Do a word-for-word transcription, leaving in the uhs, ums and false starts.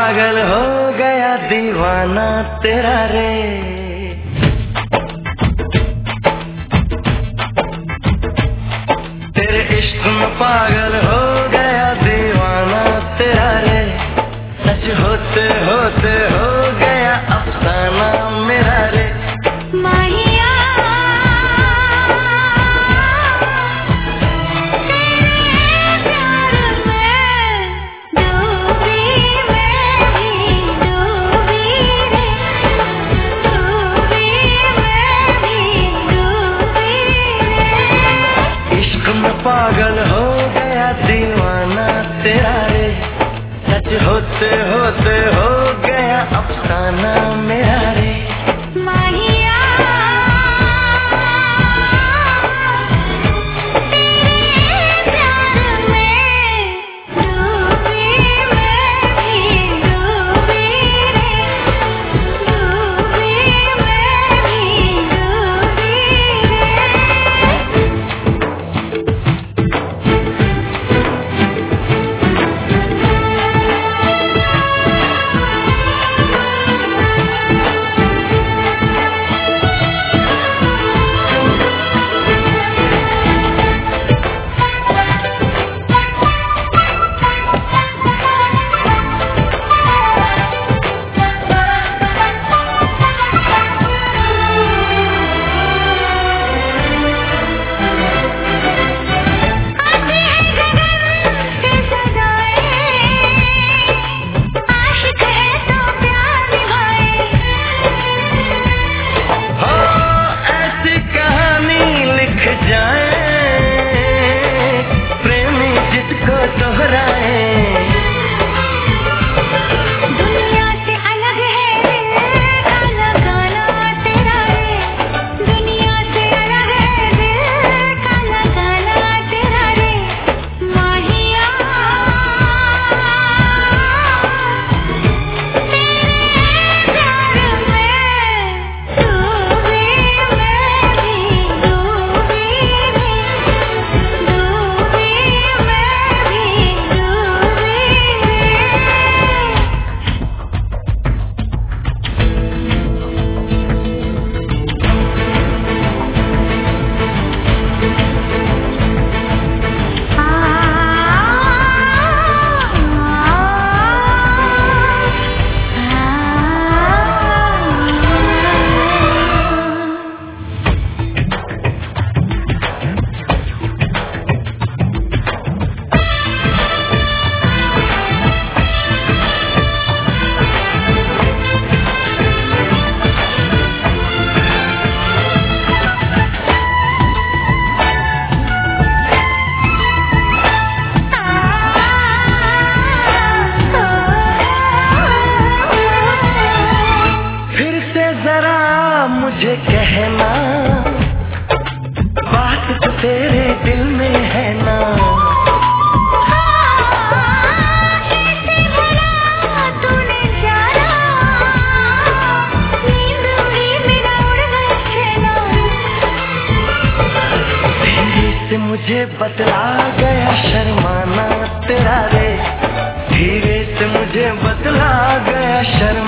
पागल हो गया दीवाना तेरा रे। तेरे इश्क में पागल हो गया दीवाना तेरा रे। सच होते होते हो गया अफसाना मेरा रे। माहिया तेरे प्यार में डूबी मैं भी डूबी रे। डूबी मैं भी डूबी रे। इश्क में पागल हो गया दीवाना तेरा रे। सच होते होते हो गया अफसाना मेरा रे। माहिया तेरे प्यार में डूबी मैं भी डूबी रे। डूबी मैं भी डूबी मुझे कहना बात तो तेरे दिल में है ना। कैसे भला तूने जाना। नींद उड़ी मेरा उड़ गया चैना। धीरे से मुझे बतला गया शर्माना तेरा रे। धीरे से मुझे बतला गया शर्माना